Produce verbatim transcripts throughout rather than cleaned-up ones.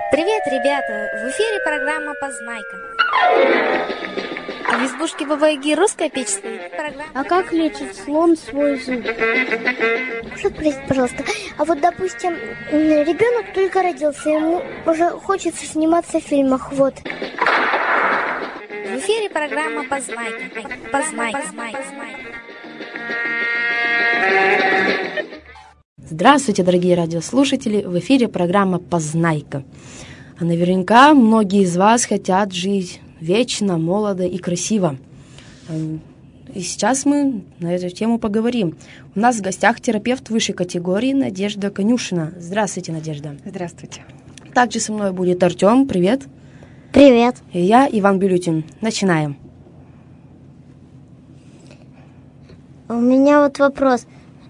Привет, ребята! В эфире программа «Познайка». А в избушке Баба Яги русская печь стоит. Программа... А как лечит слон свой зуб? Можно спросить, пожалуйста? А вот, допустим, ребенок только родился, ему уже хочется сниматься в фильмах, вот. В эфире программа «Познайка». Познайка. Здравствуйте, дорогие радиослушатели! В эфире программа «Познайка». А наверняка многие из вас хотят жить вечно, молодо и красиво. И сейчас мы на эту тему поговорим. У нас в гостях терапевт высшей категории Надежда Конюшина. Здравствуйте, Надежда. Здравствуйте. Также со мной будет Артем. Привет. Привет. И я, Иван Бюлютин. Начинаем. У меня вот вопрос.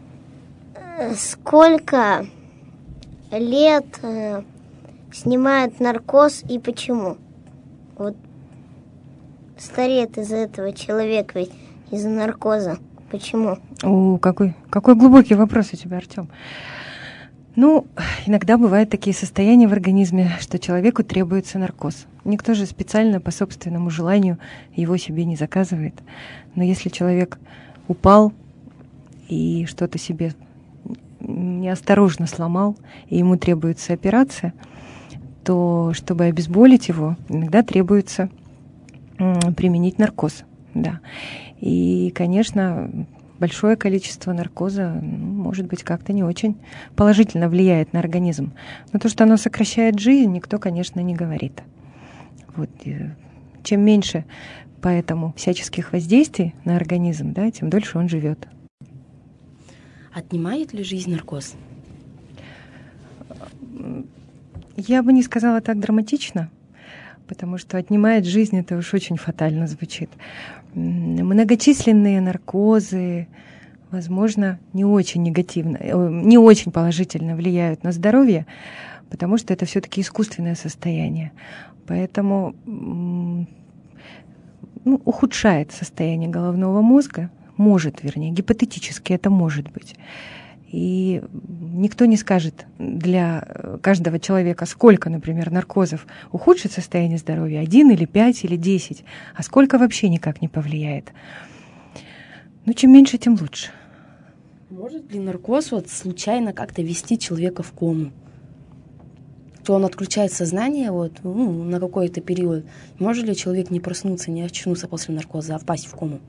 Сколько лет э, снимают наркоз и почему? Вот стареет из-за этого человек ведь, из-за наркоза. Почему? О, какой, какой глубокий вопрос у тебя, Артем. Ну, иногда бывают такие состояния в организме, что человеку требуется наркоз. Никто же специально по собственному желанию его себе не заказывает. Но если человек упал и что-то себе неосторожно сломал, и ему требуется операция, то, чтобы обезболить его, иногда требуется применить наркоз. Да. И, конечно, большое количество наркоза, ну, может быть, как-то не очень положительно влияет на организм. Но то, что оно сокращает жизнь, никто, конечно, не говорит. Вот. Чем меньше поэтому всяческих воздействий на организм, да, тем дольше он живет. Отнимает ли жизнь наркоз? Я бы не сказала так драматично, потому что отнимает жизнь, это уж очень фатально звучит. Многочисленные наркозы, возможно, не очень негативно, не очень положительно влияют на здоровье, потому что это все-таки искусственное состояние. Поэтому ну, ухудшает состояние головного мозга, может, вернее, гипотетически это может быть. И никто не скажет для каждого человека, сколько, например, наркозов ухудшит состояние здоровья, один или пять или десять, а сколько вообще никак не повлияет. Ну, чем меньше, тем лучше. Может ли наркоз вот случайно как-то ввести человека в кому? То он отключает сознание вот, ну, на какой-то период. Может ли человек не проснуться, не очнуться после наркоза, а впасть в кому?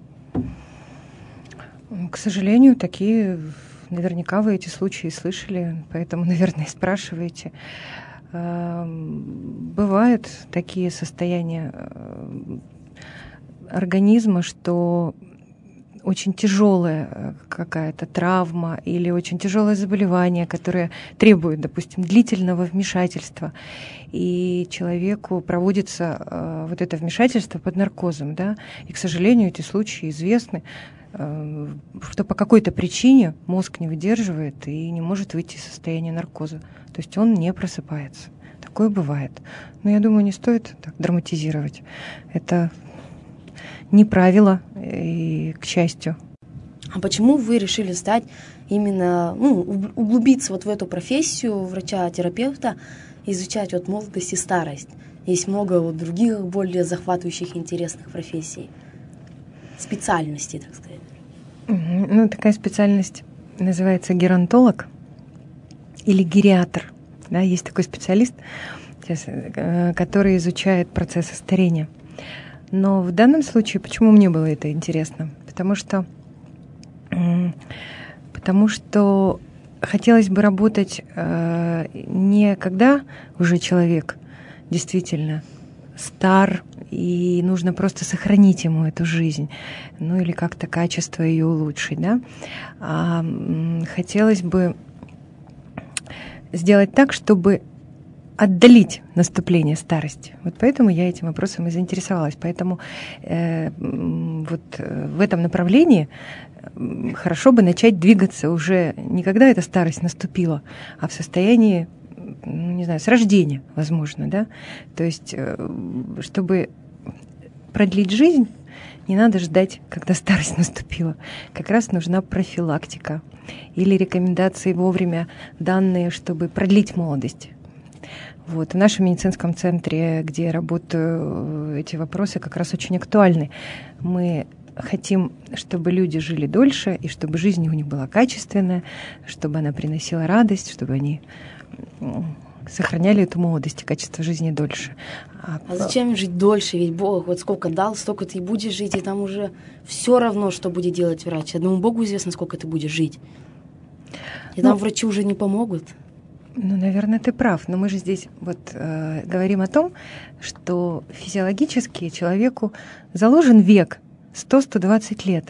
К сожалению, такие... Наверняка вы эти случаи слышали, поэтому, наверное, и спрашиваете. Бывают такие состояния организма, что очень тяжелая какая-то травма или очень тяжелое заболевание, которое требует, допустим, длительного вмешательства, и человеку проводится вот это вмешательство под наркозом, да, и, к сожалению, эти случаи известны, что по какой-то причине мозг не выдерживает и не может выйти из состояния наркоза. То есть он не просыпается. Такое бывает. Но я думаю, не стоит так драматизировать. Это не правило, и к счастью. А почему вы решили стать именно, ну, углубиться вот в эту профессию врача-терапевта, изучать вот молодость и старость? Есть много вот других более захватывающих, интересных профессий, специальностей, так сказать. Ну, такая специальность называется геронтолог или гериатр. Да, есть такой специалист, сейчас, который изучает процессы старения. Но в данном случае, почему мне было это интересно? Потому что, потому что хотелось бы работать э, не когда уже человек действительно стар, и нужно просто сохранить ему эту жизнь, ну или как-то качество ее улучшить, да? А хотелось бы сделать так, чтобы отдалить наступление старости. Вот поэтому я этим вопросом и заинтересовалась. Поэтому э, вот в этом направлении хорошо бы начать двигаться уже не когда эта старость наступила, а в состоянии, ну, не знаю, с рождения, возможно, да? То есть, чтобы продлить жизнь, не надо ждать, когда старость наступила. Как раз нужна профилактика или рекомендации вовремя данные, чтобы продлить молодость. Вот. В нашем медицинском центре, где я работаю, эти вопросы как раз очень актуальны. Мы хотим, чтобы люди жили дольше, и чтобы жизнь у них была качественная, чтобы она приносила радость, чтобы они сохраняли эту молодость и качество жизни дольше. А, а зачем жить дольше? Ведь Бог вот сколько дал, столько ты и будешь жить, и там уже все равно, что будет делать врач. Одному Богу известно, сколько ты будешь жить. И ну, там врачи уже не помогут. Ну, наверное, ты прав. Но мы же здесь вот э, говорим о том, что физиологически человеку заложен век сто - сто двадцать лет.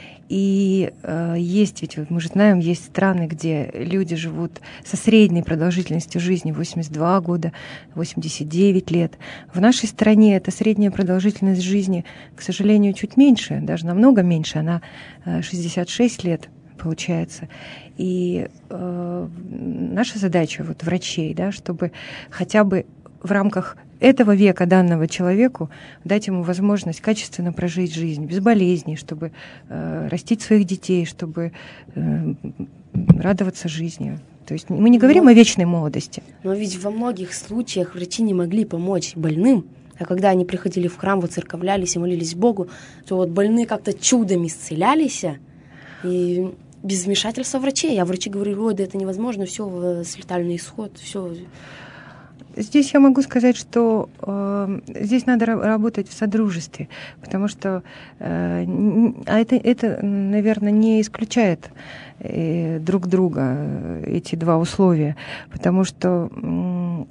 И э, есть, ведь мы же знаем, есть страны, где люди живут со средней продолжительностью жизни восемьдесят два года, восемьдесят девять лет. В нашей стране эта средняя продолжительность жизни, к сожалению, чуть меньше, даже намного меньше, она э, шестьдесят шесть лет получается. И э, наша задача вот, врачей, да, чтобы хотя бы в рамках этого века данного человеку дать ему возможность качественно прожить жизнь, без болезней, чтобы э, растить своих детей, чтобы э, радоваться жизни. То есть мы не говорим но, о вечной молодости. Но ведь во многих случаях врачи не могли помочь больным, а когда они приходили в храм, воцерковлялись и молились Богу, то вот больные как-то чудом исцелялись, и без вмешательства врачей. А врачи говорили, ой, да это невозможно, все, летальный исход, все. Здесь я могу сказать, что э, здесь надо работать в содружестве, потому что э, а это, это, наверное, не исключает э, друг друга, э, эти два условия, потому что э,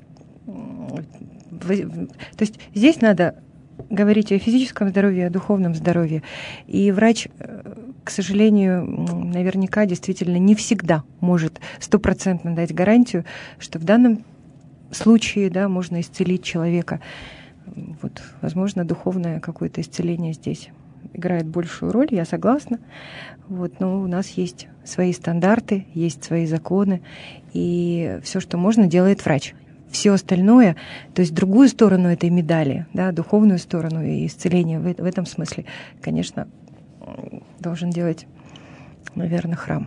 в, то есть здесь надо говорить о физическом здоровье, о духовном здоровье, и врач, к сожалению, наверняка действительно не всегда может стопроцентно дать гарантию, что в данном случае, да, можно исцелить человека. Вот, возможно, духовное какое-то исцеление здесь играет большую роль, я согласна. Вот, но у нас есть свои стандарты, есть свои законы, и все, что можно, делает врач. Все остальное, то есть другую сторону этой медали, да, духовную сторону и исцеление в, в этом смысле, конечно, должен делать, наверное, храм.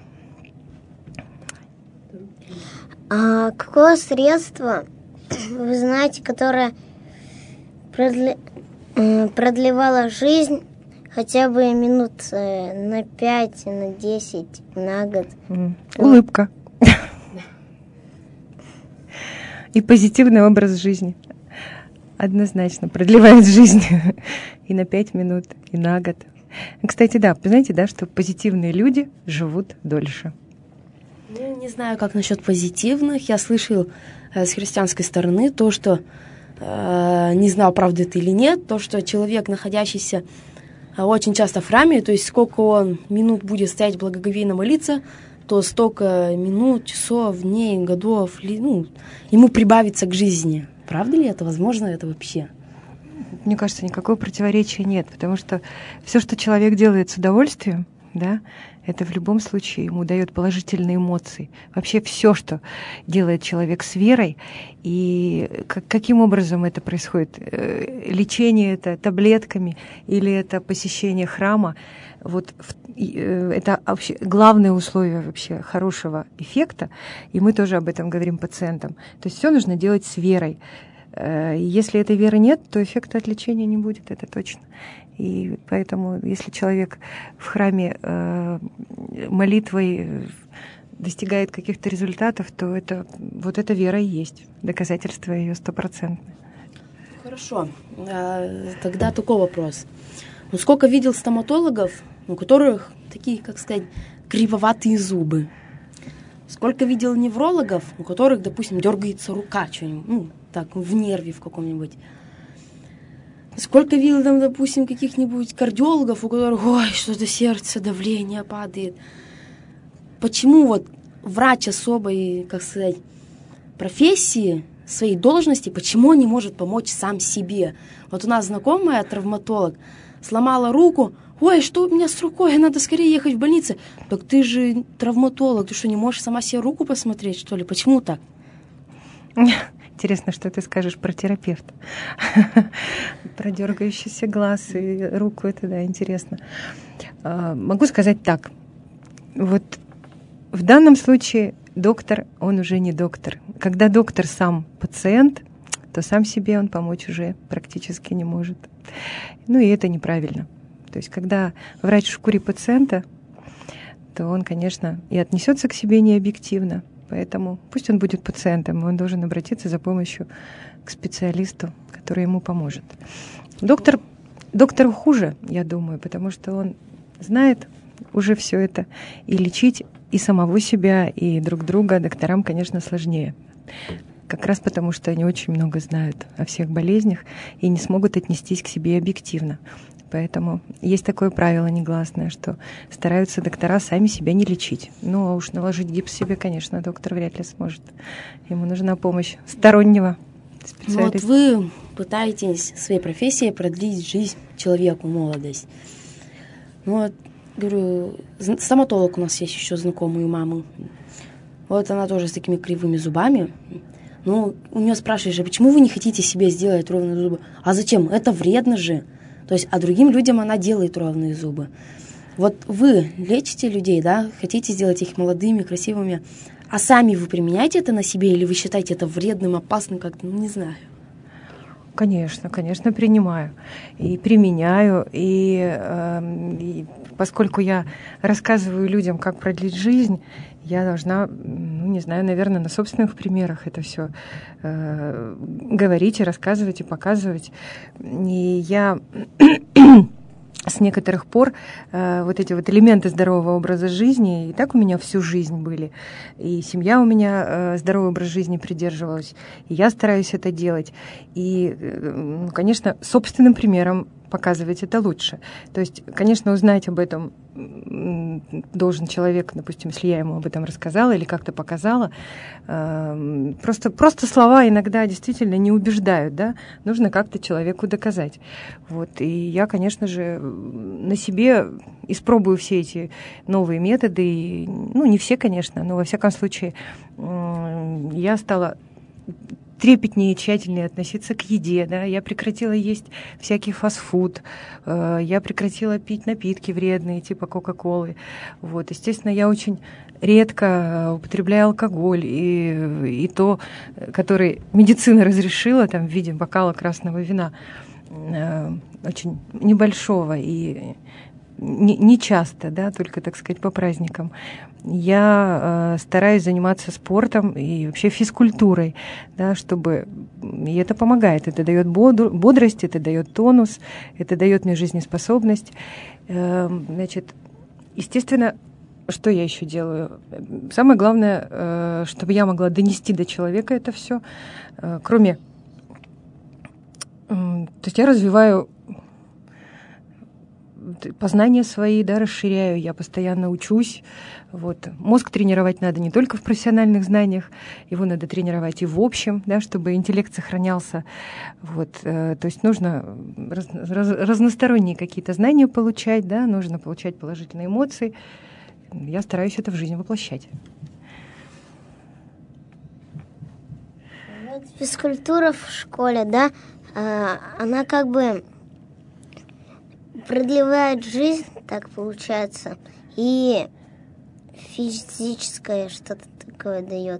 А какое средство вы знаете, которое продли... продлевало жизнь хотя бы минут на пять, на десять, на год? Mm. Улыбка. И позитивный образ жизни. Однозначно продлевает жизнь и на пять минут, и на год. Кстати, да, вы знаете, да, что позитивные люди живут дольше. Ну, не знаю, как насчет позитивных. Я слышал э, с христианской стороны то, что, э, не знаю, правда это или нет, то, что человек, находящийся э, очень часто в храме, то есть сколько он минут будет стоять благоговейно молиться, то столько минут, часов, дней, годов, ну, ему прибавится к жизни. Правда ли это? Возможно это вообще? Мне кажется, никакого противоречия нет, потому что все, что человек делает с удовольствием, да, это в любом случае ему дает положительные эмоции. Вообще все, что делает человек с верой, и как, каким образом это происходит? Лечение это таблетками или это посещение храма? Вот это вообще главное условие вообще хорошего эффекта, и мы тоже об этом говорим пациентам. То есть все нужно делать с верой. Если этой веры нет, то эффекта от лечения не будет, это точно. И поэтому, если человек в храме э, молитвой достигает каких-то результатов, то это, вот эта вера и есть доказательство ее стопроцентное. Хорошо. Тогда такой вопрос. Ну, сколько видел стоматологов, у которых такие, как сказать, кривоватые зубы? Сколько видел неврологов, у которых, допустим, дергается рука, что-нибудь, ну, так, в нерве в каком-нибудь? Сколько видел там, допустим, каких-нибудь кардиологов, у которых, ой, что-то сердце, давление падает. Почему вот врач особой, как сказать, профессии, своей должности, почему он не может помочь сам себе? Вот у нас знакомая травматолог сломала руку, ой, что у меня с рукой, надо скорее ехать в больницу. Так ты же травматолог, ты что, не можешь сама себе руку посмотреть, что ли? Почему так? Интересно, что ты скажешь про терапевта. Про дергающийся глаз и руку, это, да, интересно. Могу сказать так. Вот в данном случае доктор, он уже не доктор. когда доктор сам пациент, то сам себе он помочь уже практически не может. Ну и это неправильно. То есть когда врач в шкуре пациента, то он, конечно, и отнесется к себе необъективно. Поэтому пусть он будет пациентом, он должен обратиться за помощью к специалисту, который ему поможет. Доктор, доктору хуже, я думаю, потому что он знает уже все это. И лечить и самого себя, и друг друга докторам, конечно, сложнее. Как раз потому, что они очень много знают о всех болезнях и не смогут отнестись к себе объективно. Поэтому есть такое правило негласное, что стараются доктора сами себя не лечить. Ну, а уж наложить гипс себе, конечно, доктор вряд ли сможет. Ему нужна помощь стороннего специалиста. Ну, вот вы пытаетесь своей профессией продлить жизнь человеку, молодость. Ну, вот, говорю, стоматолог у нас есть еще знакомый у мамы. Вот она тоже с такими кривыми зубами. Ну, у нее спрашиваешь, а почему вы не хотите себе сделать ровные зубы? А зачем? Это вредно же. То есть, а другим людям она делает ровные зубы. Вот вы лечите людей, да, хотите сделать их молодыми, красивыми, а сами вы применяете это на себе или вы считаете это вредным, опасным, как-то, ну, не знаю. Конечно, конечно, принимаю и применяю, и, э, и поскольку я рассказываю людям, как продлить жизнь, я должна, ну, не знаю, наверное, на собственных примерах это все э, говорить и рассказывать, и показывать. И я с некоторых пор э, вот эти вот элементы здорового образа жизни, и так у меня всю жизнь были, и семья у меня э, здоровый образ жизни придерживалась, и я стараюсь это делать. И, э, ну, конечно, собственным примером показывать это лучше. То есть, конечно, узнать об этом должен человек, допустим, если я ему об этом рассказала или как-то показала. Просто, просто слова иногда действительно не убеждают, да? Нужно как-то человеку доказать. Вот. И я, конечно же, на себе испробую все эти новые методы. И, ну, не все, конечно, но во всяком случае я стала трепетнее и тщательнее относиться к еде, да, я прекратила есть всякий фастфуд, э, я прекратила пить напитки вредные, типа Кока-Колы, вот, естественно, я очень редко употребляю алкоголь, и, и то, который медицина разрешила, там, в виде бокала красного вина, э, очень небольшого и не, не часто, да, только, так сказать, по праздникам. Я э, стараюсь заниматься спортом и вообще физкультурой, да, чтобы... И это помогает, это дает бодр... бодрость, это дает тонус, это дает мне жизнеспособность. Э, значит, естественно, что я еще делаю? Самое главное, э, чтобы я могла донести до человека это все, э, кроме... Э, то есть я развиваю познания свои, да, расширяю, я постоянно учусь. Вот. Мозг тренировать надо не только в профессиональных знаниях, его надо тренировать и в общем, да, чтобы интеллект сохранялся. Вот. То есть нужно раз, раз, разносторонние какие-то знания получать, да, нужно получать положительные эмоции. Я стараюсь это в жизнь воплощать. Вот физкультура в школе, да, она как бы продлевает жизнь, так получается, и физическое что-то такое дает.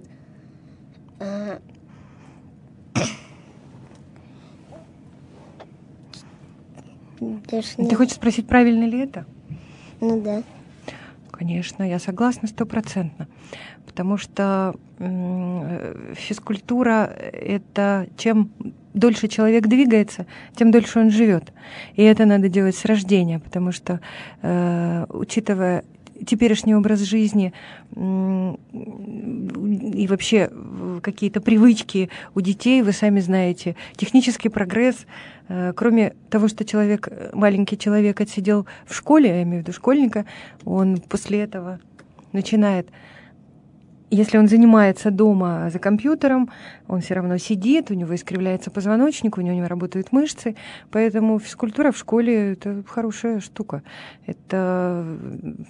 Ты хочешь спросить, правильно ли это? Ну да. Конечно, я согласна стопроцентно, потому что физкультура — это чем дольше человек двигается, тем дольше он живет. И это надо делать с рождения, потому что, э, учитывая теперешний образ жизни э, и вообще какие-то привычки у детей, вы сами знаете, технический прогресс, э, кроме того, что человек, маленький человек отсидел в школе, я имею в виду школьника, он после этого начинает... Если он занимается дома за компьютером, он все равно сидит, у него искривляется позвоночник, у него не работают мышцы, поэтому физкультура в школе — это хорошая штука. Это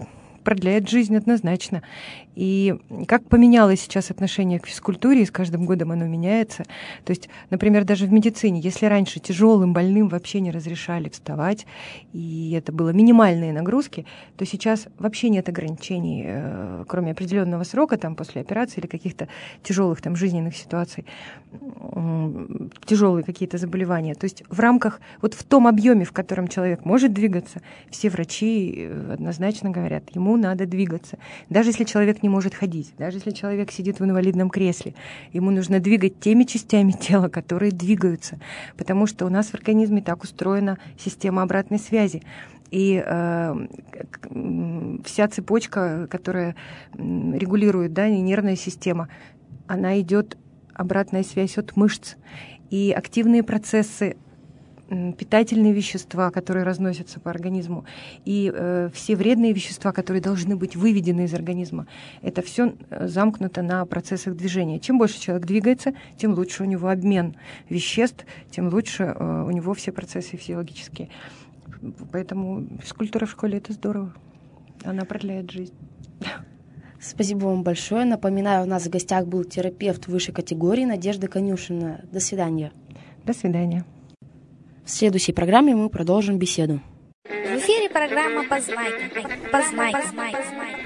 продляет жизнь однозначно. И как поменялось сейчас отношение к физкультуре, и с каждым годом оно меняется. То есть, например, даже в медицине, если раньше тяжелым больным вообще не разрешали вставать, и это было минимальные нагрузки, то сейчас вообще нет ограничений, кроме определенного срока, там, после операции или каких-то тяжелых там, жизненных ситуаций, тяжелые какие-то заболевания. То есть в рамках, вот в том объеме, в котором человек может двигаться, все врачи однозначно говорят, ему надо двигаться. Даже если человек не может ходить, даже если человек сидит в инвалидном кресле, ему нужно двигать теми частями тела, которые двигаются, потому что у нас в организме так устроена система обратной связи. И э, вся цепочка, которая регулирует, да, нервная система, она идет обратная связь от мышц. И активные процессы, питательные вещества, которые разносятся по организму, и э, все вредные вещества, которые должны быть выведены из организма, это все замкнуто на процессах движения. Чем больше человек двигается, тем лучше у него обмен веществ, тем лучше э, у него все процессы физиологические. Поэтому физкультура в школе — это здорово. Она продляет жизнь. Спасибо вам большое. Напоминаю, у нас в гостях был терапевт высшей категории Надежда Конюшина. До свидания. До свидания. В следующей программе мы продолжим беседу. В эфире программа «Познайка». Познайка. Познайка.